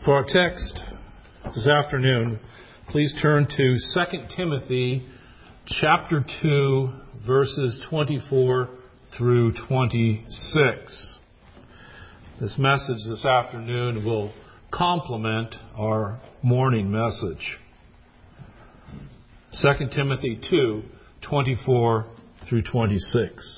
For our text this afternoon, please turn to 2 Timothy chapter 2, verses 24 through 26. This message this afternoon will complement our morning message. 2 Timothy 2, 24 through 26.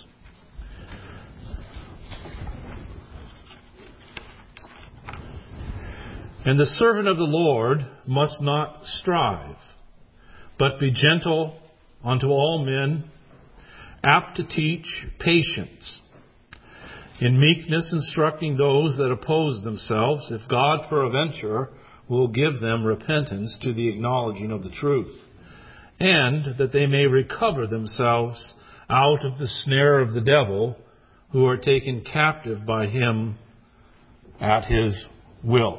And the servant of the Lord must not strive, but be gentle unto all men, apt to teach, patience, in meekness instructing those that oppose themselves, if God peradventure will give them repentance to the acknowledging of the truth, and that they may recover themselves out of the snare of the devil, who are taken captive by him at his will.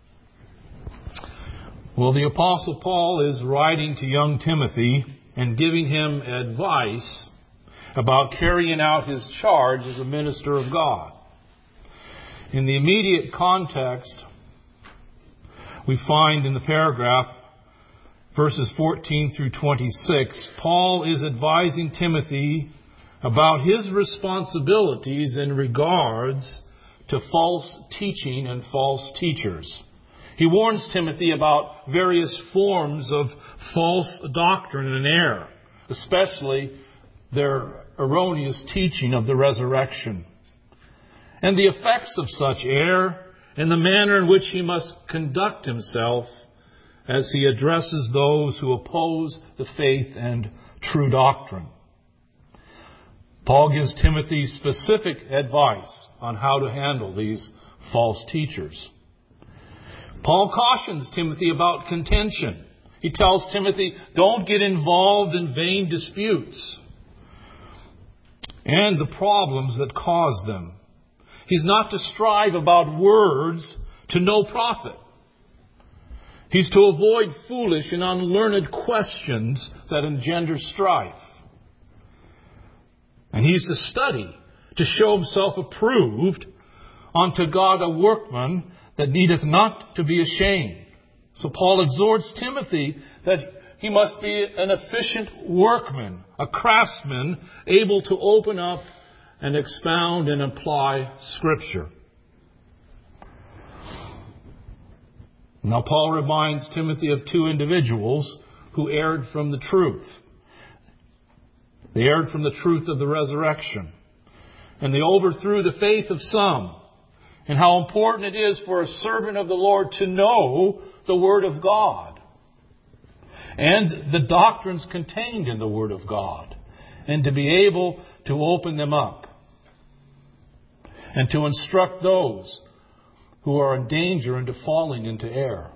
Well, the Apostle Paul is writing to young Timothy and giving him advice about carrying out his charge as a minister of God. In the immediate context, we find in the paragraph, verses 14 through 26, Paul is advising Timothy about his responsibilities in regards to false teaching and false teachers. He warns Timothy about various forms of false doctrine and error, especially their erroneous teaching of the resurrection, and the effects of such error and the manner in which he must conduct himself as he addresses those who oppose the faith and true doctrine. Paul gives Timothy specific advice on how to handle these false teachers. Paul cautions Timothy about contention. He tells Timothy, don't get involved in vain disputes and the problems that cause them. He's not to strive about words to no profit. He's to avoid foolish and unlearned questions that engender strife. And he's to study to show himself approved unto God, a workman that needeth not to be ashamed. So Paul exhorts Timothy that he must be an efficient workman, a craftsman, able to open up and expound and apply Scripture. Now Paul reminds Timothy of two individuals who erred from the truth. They erred from the truth of the resurrection. And they overthrew the faith of some. And how important it is for a servant of the Lord to know the Word of God and the doctrines contained in the Word of God, and to be able to open them up and to instruct those who are in danger into falling into error.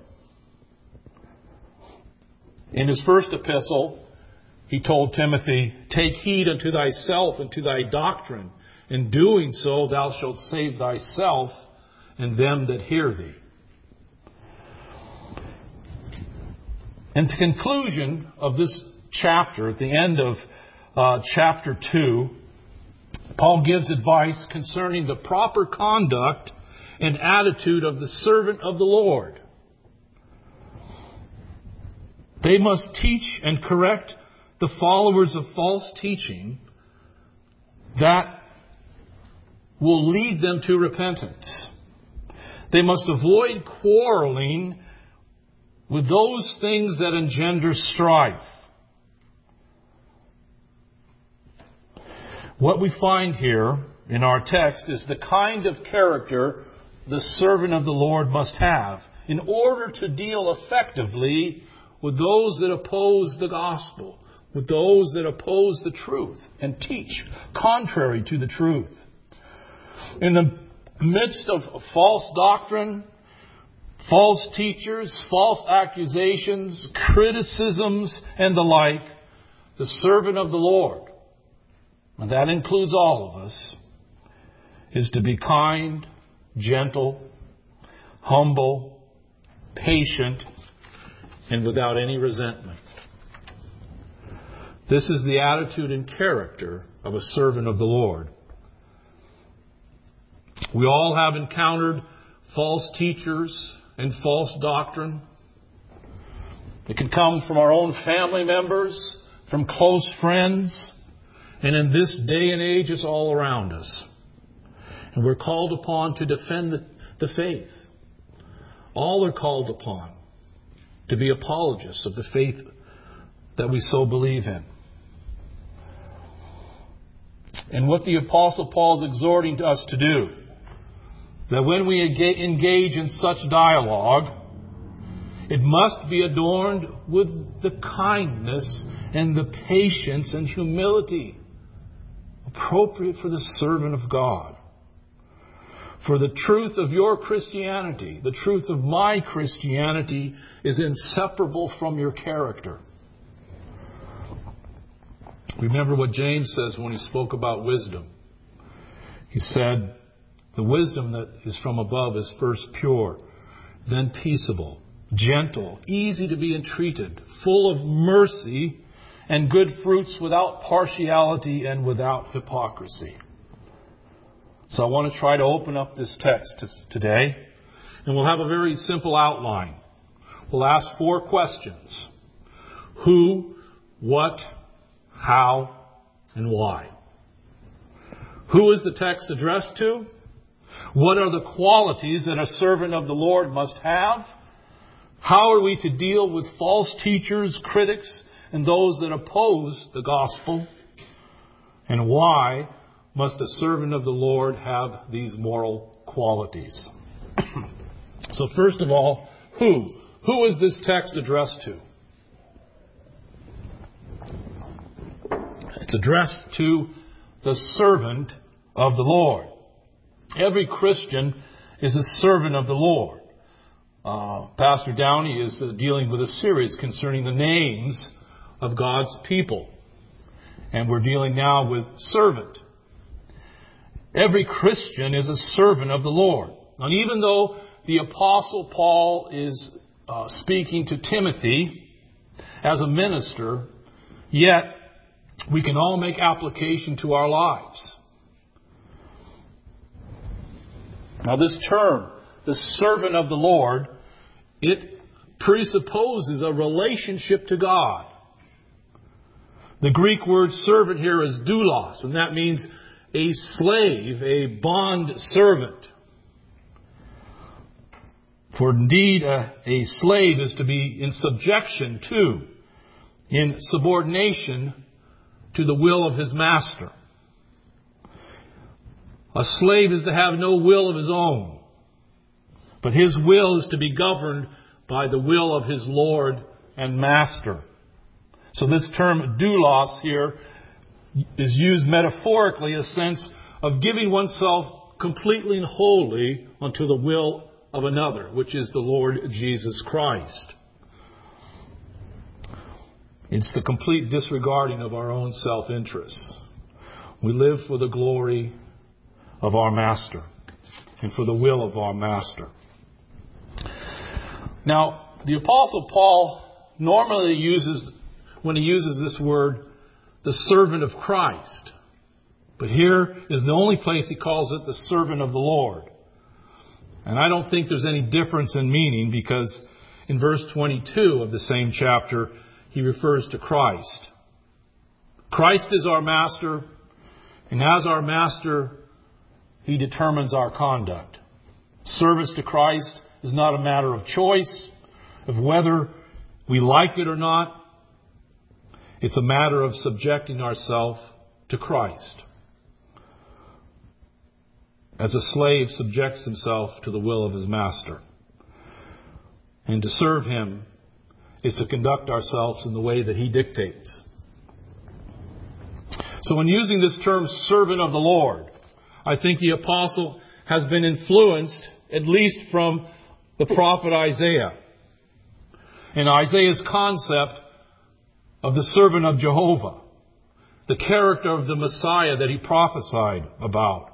In his first epistle, he told Timothy, take heed unto thyself and to thy doctrine. In doing so, thou shalt save thyself and them that hear thee. And the conclusion of this chapter, at the end of chapter 2, Paul gives advice concerning the proper conduct and attitude of the servant of the Lord. They must teach and correct the followers of false teaching that will lead them to repentance. They must avoid quarreling with those things that engender strife. What we find here in our text is the kind of character the servant of the Lord must have in order to deal effectively with those that oppose the gospel, with those that oppose the truth and teach contrary to the truth. In the midst of false doctrine, false teachers, false accusations, criticisms, and the like, the servant of the Lord, and that includes all of us, is to be kind, gentle, humble, patient, and without any resentment. This is the attitude and character of a servant of the Lord. We all have encountered false teachers and false doctrine. It can come from our own family members, from close friends, and in this day and age, it's all around us. And we're called upon to defend the faith. All are called upon to be apologists of the faith that we so believe in. And what the Apostle Paul is exhorting us to do, that when we engage in such dialogue, it must be adorned with the kindness and the patience and humility appropriate for the servant of God. For the truth of your Christianity, the truth of my Christianity, is inseparable from your character. Remember what James says when he spoke about wisdom. He said, the wisdom that is from above is first pure, then peaceable, gentle, easy to be entreated, full of mercy and good fruits, without partiality and without hypocrisy. So I want to try to open up this text today, and we'll have a very simple outline. We'll ask 4 questions. Who, what, how, and why. Who is the text addressed to? What are the qualities that a servant of the Lord must have? How are we to deal with false teachers, critics, and those that oppose the gospel? And why must a servant of the Lord have these moral qualities? So first of all, who? Who is this text addressed to? It's addressed to the servant of the Lord. Every Christian is a servant of the Lord. Pastor Downey is dealing with a series concerning the names of God's people. And we're dealing now with servant. Every Christian is a servant of the Lord. And even though the Apostle Paul is speaking to Timothy as a minister, yet we can all make application to our lives. Now this term, the servant of the Lord, it presupposes a relationship to God. The Greek word servant here is doulos, and that means a slave, a bond servant. For indeed, a slave is to be in subjection to, in subordination to the will of his master. A slave is to have no will of his own, but his will is to be governed by the will of his Lord and master. So this term doulos here is used metaphorically, a sense of giving oneself completely and wholly unto the will of another, which is the Lord Jesus Christ. It's the complete disregarding of our own self-interests. We live for the glory of our Master and for the will of our Master. Now, the Apostle Paul normally uses, when he uses this word, the servant of Christ. But here is the only place he calls it the servant of the Lord. And I don't think there's any difference in meaning, because in verse 22 of the same chapter, he refers to Christ. Christ is our master, and as our master, he determines our conduct. Service to Christ is not a matter of choice, of whether we like it or not. It's a matter of subjecting ourselves to Christ. As a slave subjects himself to the will of his master. And to serve him is to conduct ourselves in the way that he dictates. So in using this term, servant of the Lord, I think the apostle has been influenced, at least from the prophet Isaiah. And Isaiah's concept of the servant of Jehovah, the character of the Messiah that he prophesied about.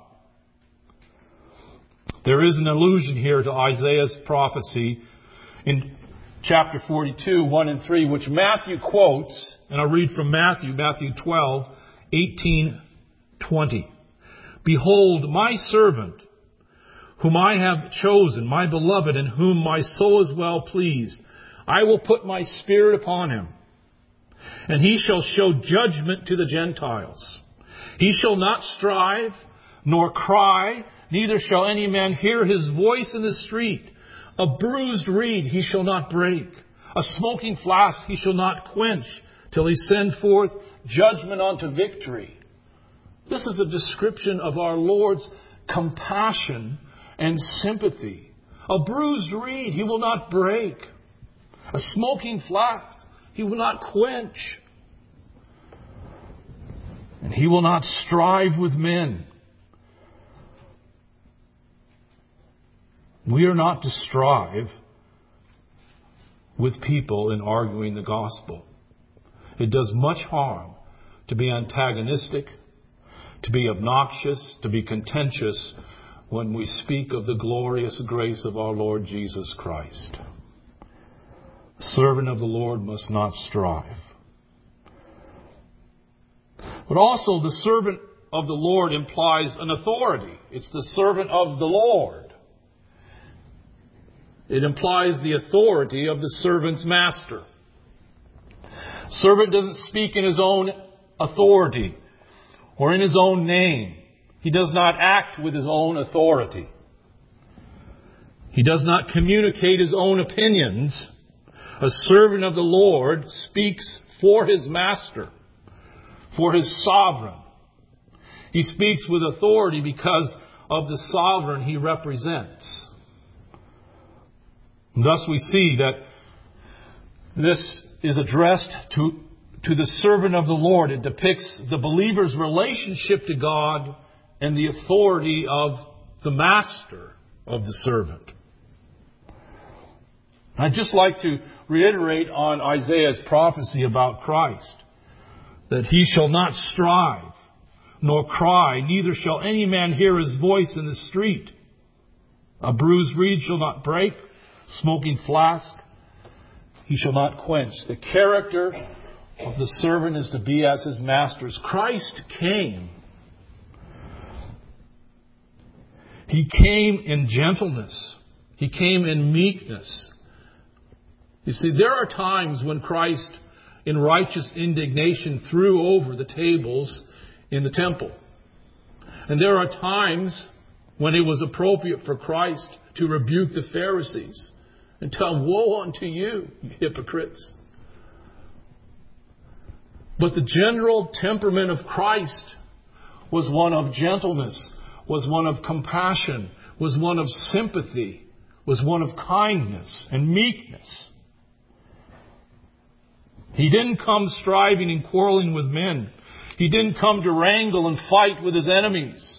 There is an allusion here to Isaiah's prophecy in chapter 42, 1 and 3, which Matthew quotes, and I'll read from Matthew 12, 18, 20. Behold, my servant, whom I have chosen, my beloved, in whom my soul is well pleased. I will put my Spirit upon him, and he shall show judgment to the Gentiles. He shall not strive, nor cry, neither shall any man hear his voice in the street. A bruised reed he shall not break. A smoking flask he shall not quench, till he send forth judgment unto victory. This is a description of our Lord's compassion and sympathy. A bruised reed he will not break. A smoking flask he will not quench. And he will not strive with men. We are not to strive with people in arguing the gospel. It does much harm to be antagonistic, to be obnoxious, to be contentious when we speak of the glorious grace of our Lord Jesus Christ. The servant of the Lord must not strive. But also the servant of the Lord implies an authority. It's the servant of the Lord. It implies the authority of the servant's master. Servant doesn't speak in his own authority or in his own name. He does not act with his own authority. He does not communicate his own opinions. A servant of the Lord speaks for his master, for his sovereign. He speaks with authority because of the sovereign he represents. And thus we see that this is addressed to the servant of the Lord. It depicts the believer's relationship to God and the authority of the master of the servant. I'd just like to reiterate on Isaiah's prophecy about Christ, that he shall not strive, nor cry, neither shall any man hear his voice in the street. A bruised reed shall not break, smoking flask he shall not quench. The character of the servant is to be as his master's. Christ came. He came in gentleness. He came in meekness. You see, there are times when Christ, in righteous indignation, threw over the tables in the temple. And there are times when it was appropriate for Christ to rebuke the Pharisees and tell, woe unto you, you hypocrites. But the general temperament of Christ was one of gentleness, was one of compassion, was one of sympathy, was one of kindness and meekness. He didn't come striving and quarreling with men. He didn't come to wrangle and fight with his enemies.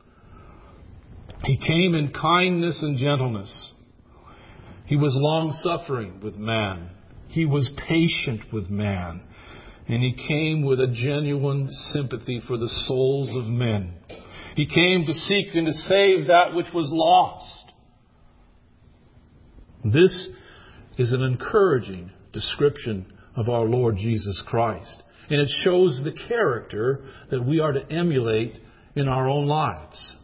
He came in kindness and gentleness. He was long-suffering with man. He was patient with man. And he came with a genuine sympathy for the souls of men. He came to seek and to save that which was lost. This is an encouraging description of our Lord Jesus Christ. And it shows the character that we are to emulate in our own lives.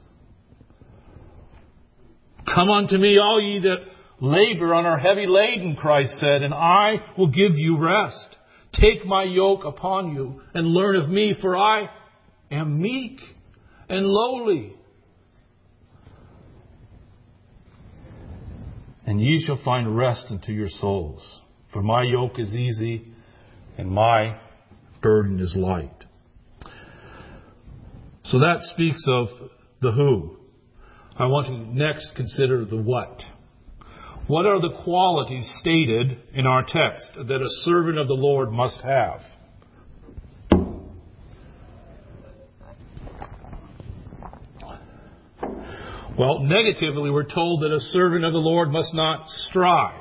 Come unto me, all ye that labor and are heavy laden, Christ said, and I will give you rest. Take my yoke upon you and learn of me, for I am meek and lowly. And ye shall find rest unto your souls. For my yoke is easy and my burden is light. So that speaks of the who. I want to next consider the what. What are the qualities stated in our text that a servant of the Lord must have? Well, negatively, we're told that a servant of the Lord must not strive.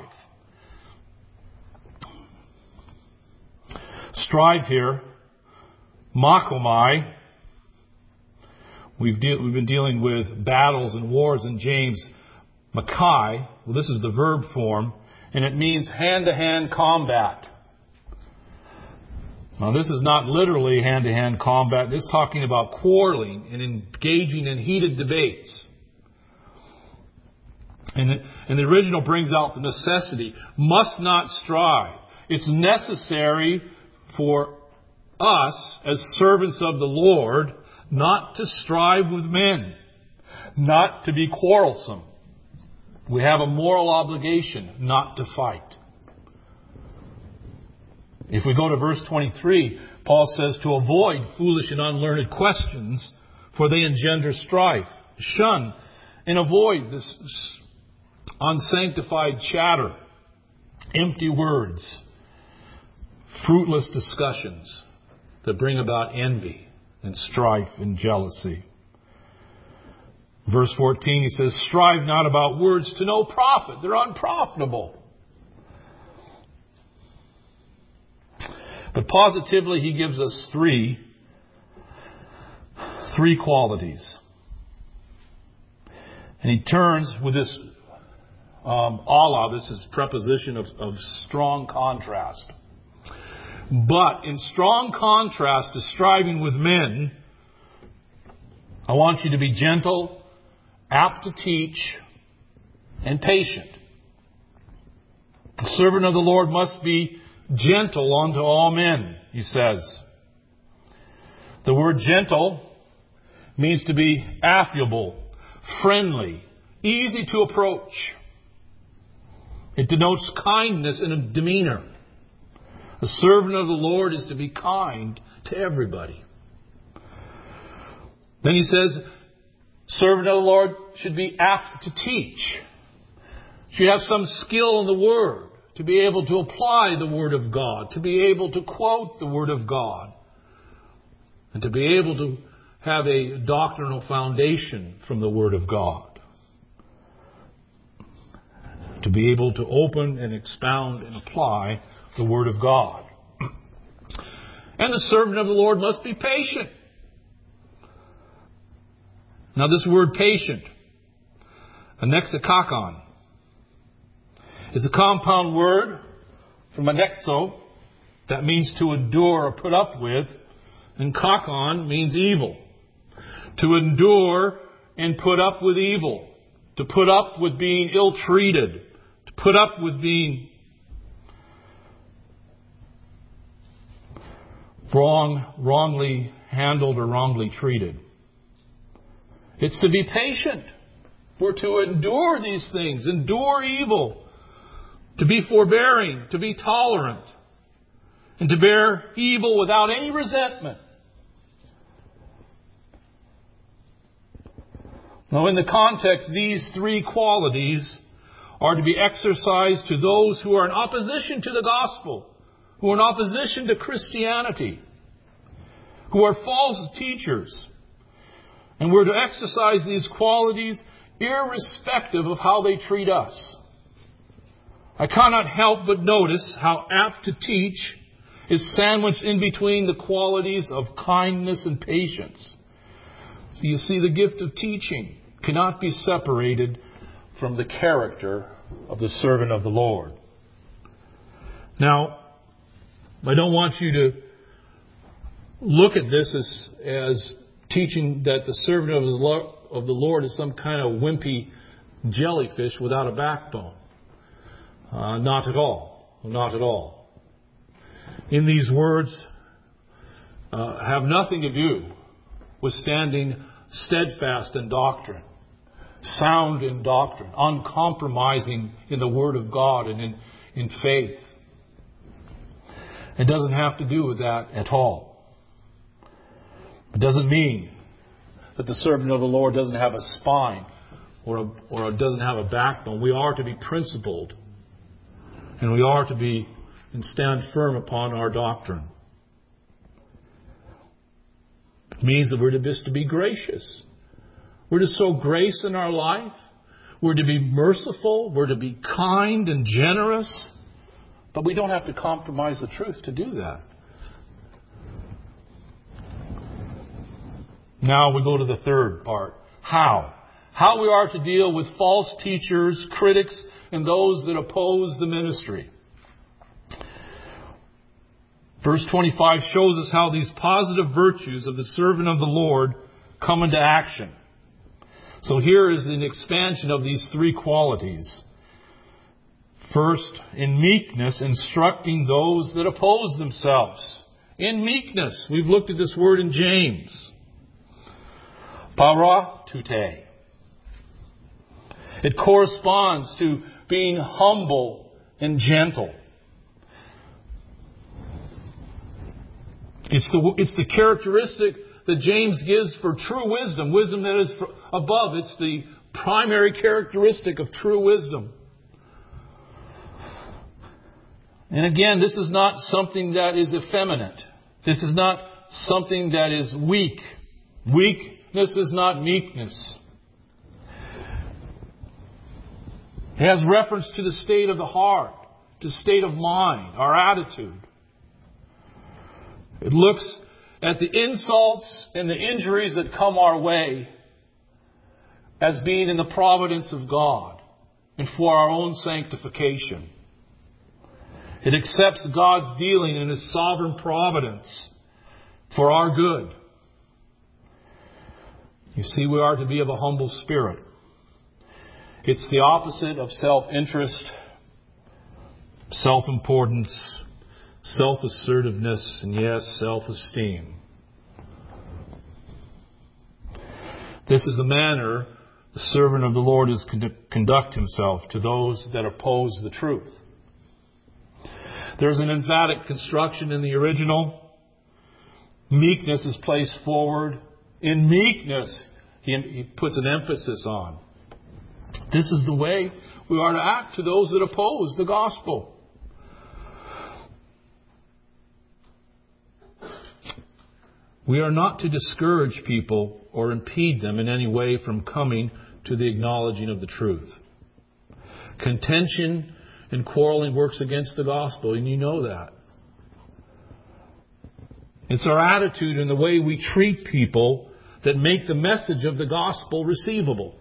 Strive here, makomai. We've been dealing with battles and wars in James. Makai, well, this is the verb form, and it means hand-to-hand combat. Now, this is not literally hand-to-hand combat. It's talking about quarreling and engaging in heated debates. And the original brings out the necessity. Must not strive. It's necessary for us as servants of the Lord not to strive with men, not to be quarrelsome. We have a moral obligation not to fight. If we go to verse 23, Paul says to avoid foolish and unlearned questions, for they engender strife. Shun and avoid this unsanctified chatter, empty words, fruitless discussions that bring about envy and strife and jealousy. Verse 14, he says, strive not about words to no profit. They're unprofitable. But positively, he gives us three qualities. And he turns with this Allah, this is preposition of strong contrast. But in strong contrast to striving with men, I want you to be gentle, apt to teach, and patient. The servant of the Lord must be gentle unto all men, he says. The word gentle means to be affable, friendly, easy to approach. It denotes kindness in a demeanor. A servant of the Lord is to be kind to everybody. Then he says, servant of the Lord should be apt to teach. Should have some skill in the Word, to be able to apply the Word of God, to be able to quote the Word of God, and to be able to have a doctrinal foundation from the Word of God. To be able to open and expound and apply the Word of God. And the servant of the Lord must be patient. Now this word patient, anexikakon, is a compound word from anexo, that means to endure or put up with, and kakon means evil. To endure and put up with evil. To put up with being ill-treated. To put up with being wrongly handled or wrongly treated. It's to be patient. We're to endure these things, endure evil, to be forbearing, to be tolerant, and to bear evil without any resentment. Now, in the context, these three qualities are to be exercised to those who are in opposition to the gospel, who are in opposition to Christianity, who are false teachers. And we're to exercise these qualities irrespective of how they treat us. I cannot help but notice how apt to teach is sandwiched in between the qualities of kindness and patience. So you see, the gift of teaching cannot be separated from the character of the servant of the Lord. Now, I don't want you to look at this as teaching that the servant of the Lord is some kind of wimpy jellyfish without a backbone. Not at all. Not at all. In these words, have nothing to do with standing steadfast in doctrine, sound in doctrine, uncompromising in the Word of God and in faith. It doesn't have to do with that at all. It doesn't mean that the servant of the Lord doesn't have a spine or doesn't have a backbone. We are to be principled, and we are to be and stand firm upon our doctrine. It means that we're just to be gracious. We're to sow grace in our life. We're to be merciful. We're to be kind and generous. But we don't have to compromise the truth to do that. Now we go to the third part. How? How we are to deal with false teachers, critics, and those that oppose the ministry. Verse 25 shows us how these positive virtues of the servant of the Lord come into action. So here is an expansion of these three qualities. First, in meekness, instructing those that oppose themselves. In meekness. We've looked at this word in James. Paratute. It corresponds to being humble and gentle. It's the characteristic that James gives for true wisdom. Wisdom that is above. It's the primary characteristic of true wisdom. And again, this is not something that is effeminate. This is not something that is weak. Weakness is not meekness. It has reference to the state of the heart, to the state of mind, our attitude. It looks at the insults and the injuries that come our way as being in the providence of God and for our own sanctification. It accepts God's dealing in His sovereign providence for our good. You see, we are to be of a humble spirit. It's the opposite of self-interest, self-importance, self-assertiveness, and yes, self-esteem. This is the manner the servant of the Lord is to conduct himself to those that oppose the truth. There's an emphatic construction in the original. Meekness is placed forward. In meekness, he puts an emphasis on. This is the way we are to act to those that oppose the gospel. We are not to discourage people or impede them in any way from coming to the acknowledging of the truth. Contention and quarreling works against the gospel, and you know that. It's our attitude and the way we treat people that make the message of the gospel receivable.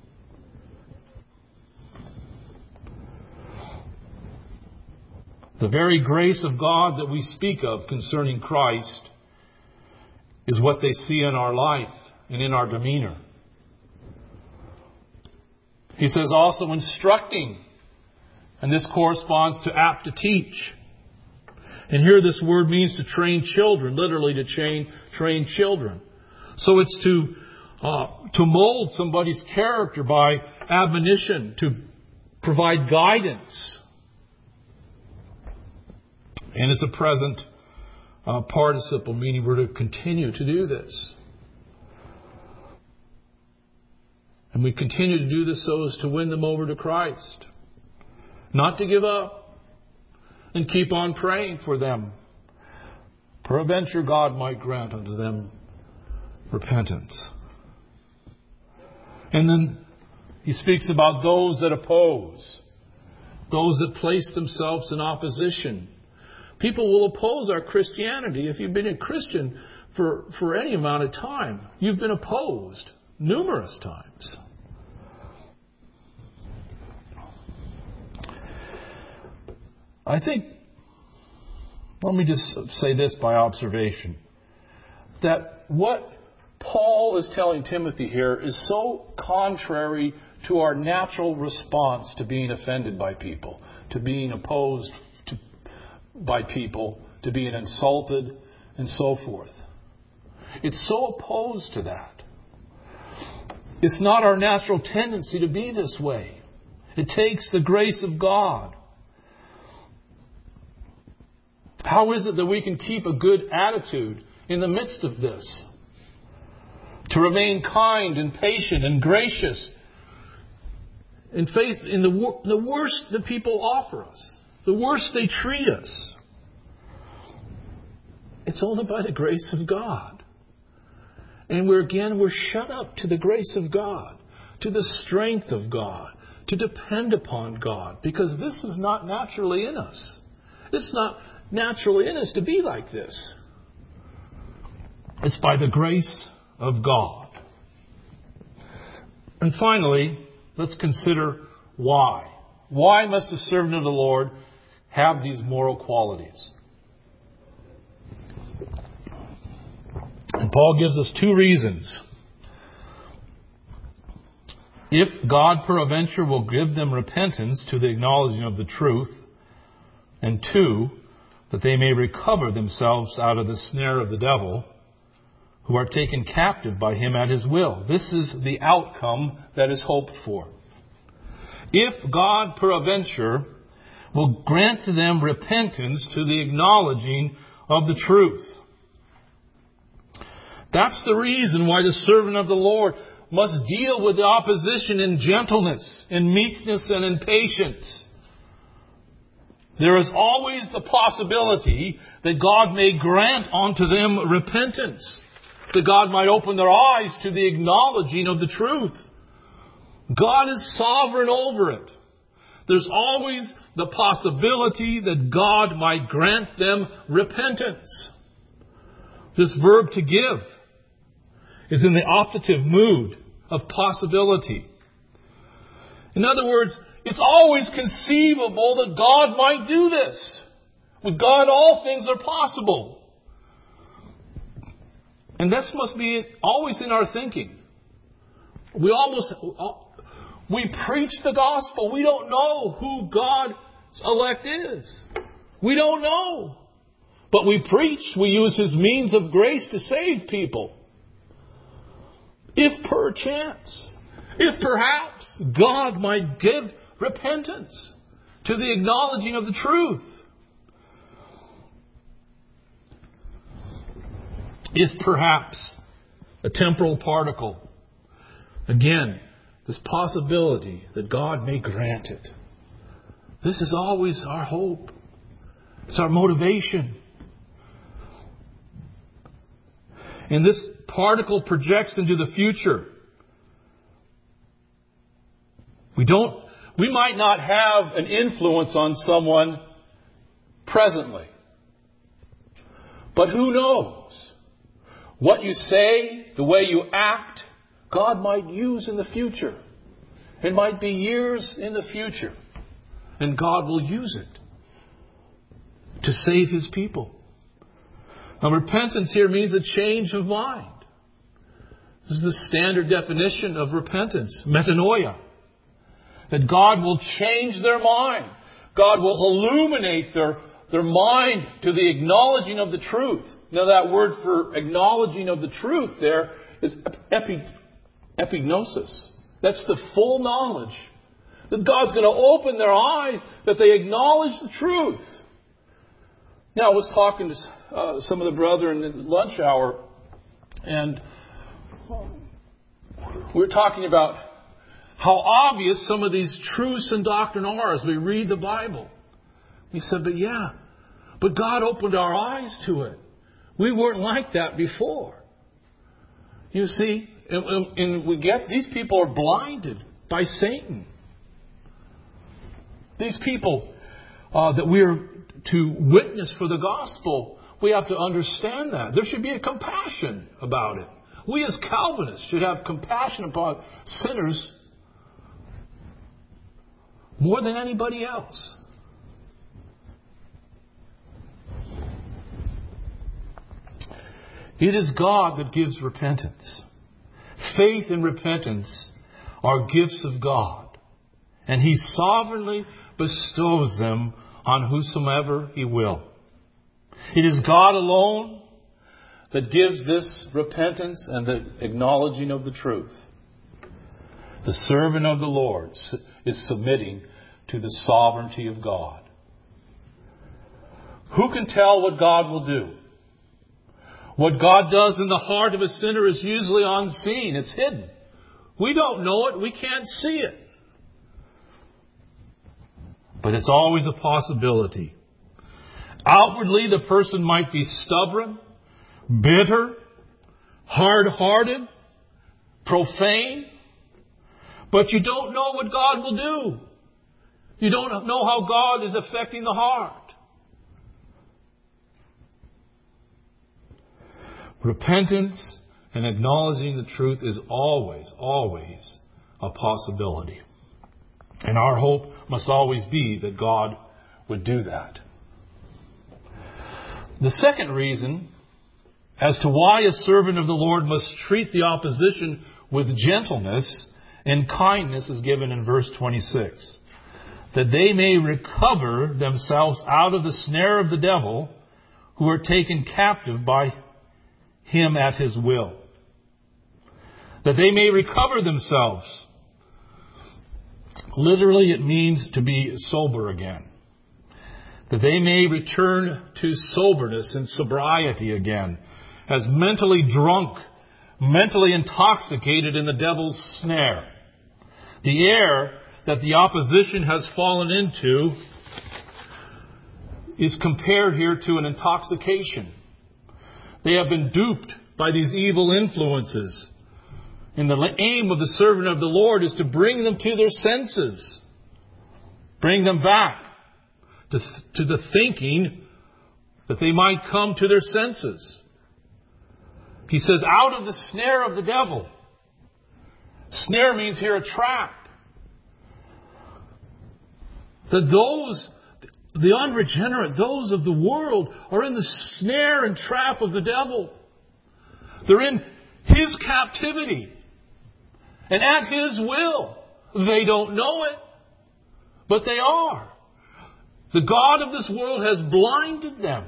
The very grace of God that we speak of concerning Christ is what they see in our life and in our demeanor. He says also instructing, and this corresponds to apt to teach. And here this word means to train children, literally to train children. So it's to mold somebody's character by admonition, to provide guidance. And it's a present participle, meaning we're to continue to do this. And we continue to do this so as to win them over to Christ. Not to give up. And keep on praying for them. Peradventure God might grant unto them repentance. And then he speaks about those that oppose. Those that place themselves in opposition. People will oppose our Christianity. If you've been a Christian for any amount of time, you've been opposed numerous times. I think, let me just say this by observation, that what Paul is telling Timothy here is so contrary to our natural response to being offended by people, to being opposed by people, to being insulted, and so forth. It's so opposed to that. It's not our natural tendency to be this way. It takes the grace of God. How is it that we can keep a good attitude in the midst of this? To remain kind and patient and gracious in face in the worst that people offer us, the worst they treat us. It's only by the grace of God. And we're shut up to the grace of God, to the strength of God, to depend upon God, because this is not naturally in us. It's not naturally in us to be like this. It's by the grace of God. And finally, let's consider why. Why must a servant of the Lord have these moral qualities? And Paul gives us two reasons. If God peradventure will give them repentance to the acknowledging of the truth, and 2, that they may recover themselves out of the snare of the devil, who are taken captive by him at his will. This is the outcome that is hoped for. If God peradventure will grant to them repentance to the acknowledging of the truth. That's the reason why the servant of the Lord must deal with the opposition in gentleness, in meekness, and in patience. There is always the possibility that God may grant unto them repentance, that God might open their eyes to the acknowledging of the truth. God is sovereign over it. There's always the possibility that God might grant them repentance. This verb to give is in the optative mood of possibility. In other words, it's always conceivable that God might do this. With God, all things are possible. And this must be always in our thinking. We preach the gospel. We don't know who God's elect is. We don't know. But we preach. We use His means of grace to save people. If perchance, if perhaps, God might give repentance to the acknowledging of the truth. If perhaps, a temporal particle. Again, this possibility that God may grant it. This is always our hope. It's our motivation. And this particle projects into the future. We might not have an influence on someone presently. But who knows? What you say, the way you act, God might use in the future. It might be years in the future. And God will use it to save His people. Now, repentance here means a change of mind. This is the standard definition of repentance, metanoia. That God will change their mind. God will illuminate their mind to the acknowledging of the truth. Now, that word for acknowledging of the truth there is epignosis. That's the full knowledge. That God's going to open their eyes, that they acknowledge the truth. Now, I was talking to some of the brethren in the lunch hour, and we were talking about how obvious some of these truths and doctrine are as we read the Bible. He said, but God opened our eyes to it. We weren't like that before. You see, and we get, these people are blinded by Satan. These people that we are to witness for the gospel, we have to understand that. There should be a compassion about it. We as Calvinists should have compassion about sinners more than anybody else. It is God that gives repentance. Faith and repentance are gifts of God. And He sovereignly bestows them on whosoever He will. It is God alone that gives this repentance and the acknowledging of the truth. The servant of the Lord is submitting to the sovereignty of God. Who can tell what God will do? What God does in the heart of a sinner is usually unseen. It's hidden. We don't know it. We can't see it. But it's always a possibility. Outwardly, the person might be stubborn, bitter, hard-hearted, profane. But you don't know what God will do. You don't know how God is affecting the heart. Repentance and acknowledging the truth is always, always a possibility. And our hope must always be that God would do that. The second reason as to why a servant of the Lord must treat the opposition with gentleness and kindness is given in verse 26. That they may recover themselves out of the snare of the devil, who are taken captive by him at his will. That they may recover themselves. Literally, it means to be sober again. That they may return to soberness and sobriety again, as mentally drunk, mentally intoxicated in the devil's snare. The air that the opposition has fallen into is compared here to an intoxication. They have been duped by these evil influences. And the aim of the servant of the Lord is to bring them to their senses. Bring them back to the thinking that they might come to their senses. He says, out of the snare of the devil. Snare means here a trap. That those, the unregenerate, those of the world, are in the snare and trap of the devil. They're in his captivity. And at his will. They don't know it, but they are. The God of this world has blinded them.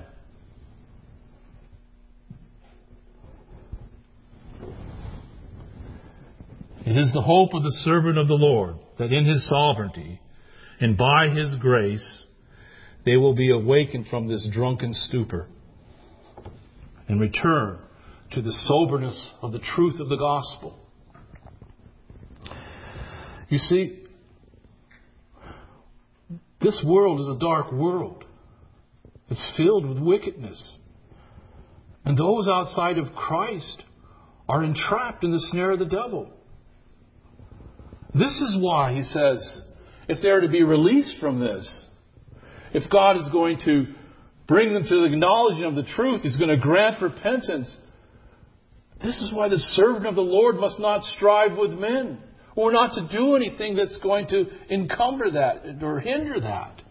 It is the hope of the servant of the Lord that in his sovereignty and by his grace they will be awakened from this drunken stupor and return to the soberness of the truth of the gospel. You see, this world is a dark world. It's filled with wickedness. And those outside of Christ are entrapped in the snare of the devil. This is why he says, if they are to be released from this, if God is going to bring them to the acknowledgement of the truth, He's going to grant repentance. This is why the servant of the Lord must not strive with men, or not to do anything that's going to encumber that or hinder that.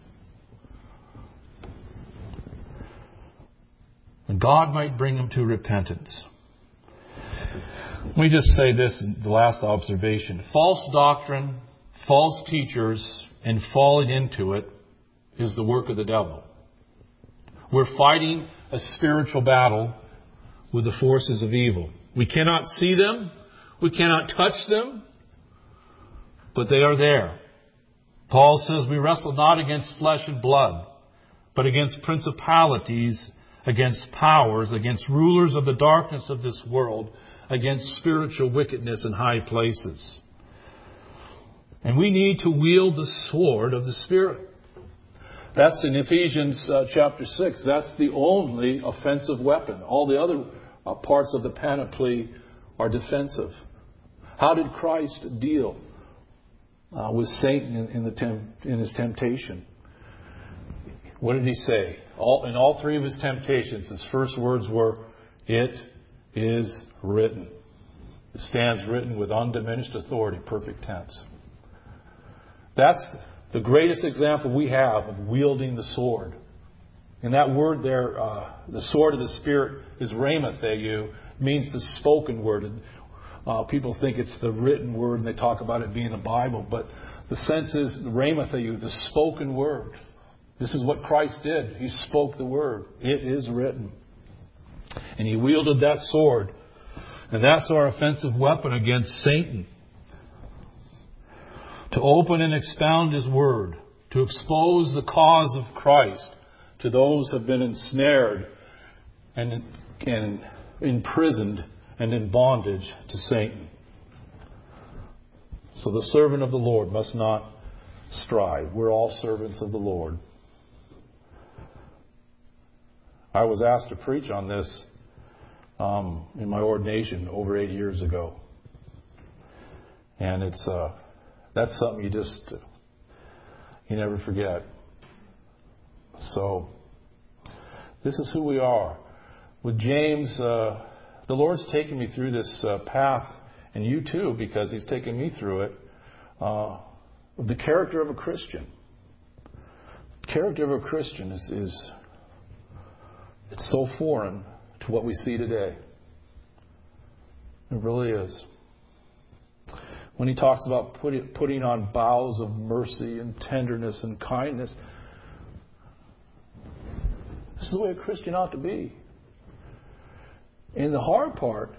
And God might bring them to repentance. Let me just say this in the last observation. False doctrine, false teachers, and falling into it is the work of the devil. We're fighting a spiritual battle with the forces of evil. We cannot see them. We cannot touch them. But they are there. Paul says we wrestle not against flesh and blood, but against principalities, against powers, against rulers of the darkness of this world, against spiritual wickedness in high places. And we need to wield the sword of the Spirit. That's in Ephesians chapter 6. That's the only offensive weapon. All the other parts of the panoply are defensive. How did Christ deal with Satan in his temptation? What did he say? In all three of his temptations, his first words were, "It is written." It stands written with undiminished authority, perfect tense. That's the greatest example we have of wielding the sword. And that word there, the sword of the Spirit, is rhema theou, means the spoken word. People think it's the written word and they talk about it being the Bible, but the sense is the rhema theou, the spoken word. This is what Christ did. He spoke the word. It is written. And He wielded that sword. And that's our offensive weapon against Satan. To open and expound His word. To expose the cause of Christ to those who have been ensnared and imprisoned and in bondage to Satan. So the servant of the Lord must not strive. We're all servants of the Lord. I was asked to preach on this in my ordination over 8 years ago. And that's something you never forget. So, this is who we are. With James, the Lord's taken me through this path, and you too, because He's taken me through it, the character of a Christian. The character of a Christian is it's so foreign to what we see today. It really is. when he talks about putting on bowels of mercy and tenderness and kindness. This is the way a Christian ought to be. And the hard part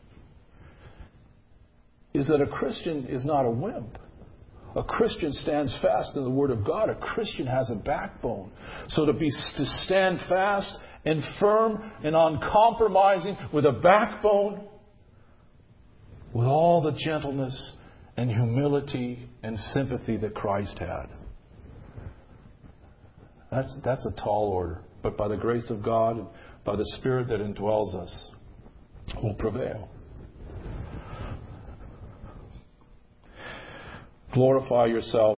is that a Christian is not a wimp. A Christian stands fast in the Word of God. A Christian has a backbone. So to stand fast and firm and uncompromising with a backbone, with all the gentleness and humility and sympathy that Christ had. That's a tall order. But by the grace of God, by the Spirit that indwells us, will prevail. Glorify yourself.